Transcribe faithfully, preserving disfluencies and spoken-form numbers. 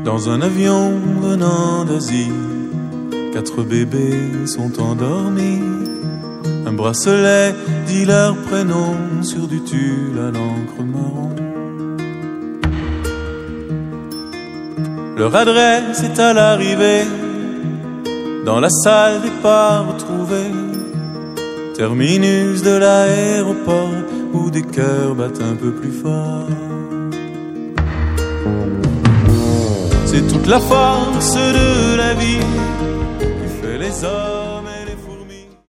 Dans un avion venant d'Asie, quatre bébés sont endormis. Un bracelet dit leur prénom sur du tulle à l'encre marron. Leur adresse est à l'arrivée, dans la salle départ retrouvée, terminus de l'aéroport où des cœurs battent un peu plus fort. C'est toute la force de la vie qui fait les hommes.